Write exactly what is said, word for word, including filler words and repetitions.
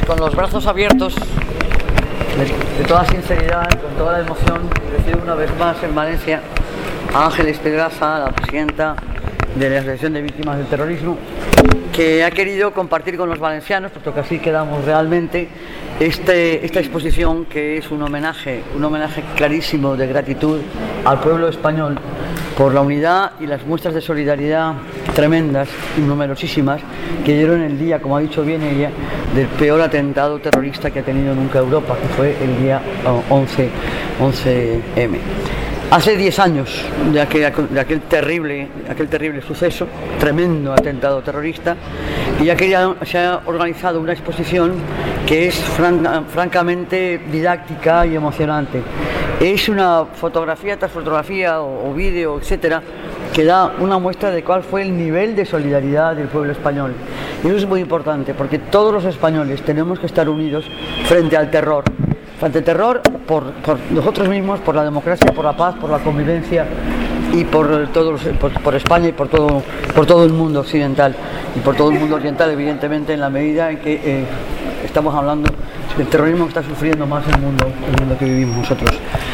con los brazos abiertos, de, de toda sinceridad, con toda la emoción, recibo una vez más en Valencia a Ángeles Pedraza, la presidenta de la Asociación de Víctimas del Terrorismo, que ha querido compartir con los valencianos, puesto que así quedamos realmente, este, esta exposición, que es un homenaje, un homenaje clarísimo de gratitud al pueblo español por la unidad y las muestras de solidaridad tremendas y numerosísimas que dieron el día, como ha dicho bien ella, del peor atentado terrorista que ha tenido nunca Europa, que fue el día once eme. Hace diez años de aquel, de aquel, terrible, aquel terrible suceso, tremendo atentado terrorista, y ya que se ha organizado una exposición que es franca, francamente didáctica y emocionante. Es una fotografía tras fotografía o, o vídeo, etcétera, que da una muestra de cuál fue el nivel de solidaridad del pueblo español. Y eso es muy importante, porque todos los españoles tenemos que estar unidos frente al terror. Frente al terror por, por nosotros mismos, por la democracia, por la paz, por la convivencia y por, todos, por, por España y por todo, por todo el mundo occidental y por todo el mundo oriental, evidentemente, en la medida en que eh, estamos hablando del terrorismo que está sufriendo más el mundo, el mundo que vivimos nosotros.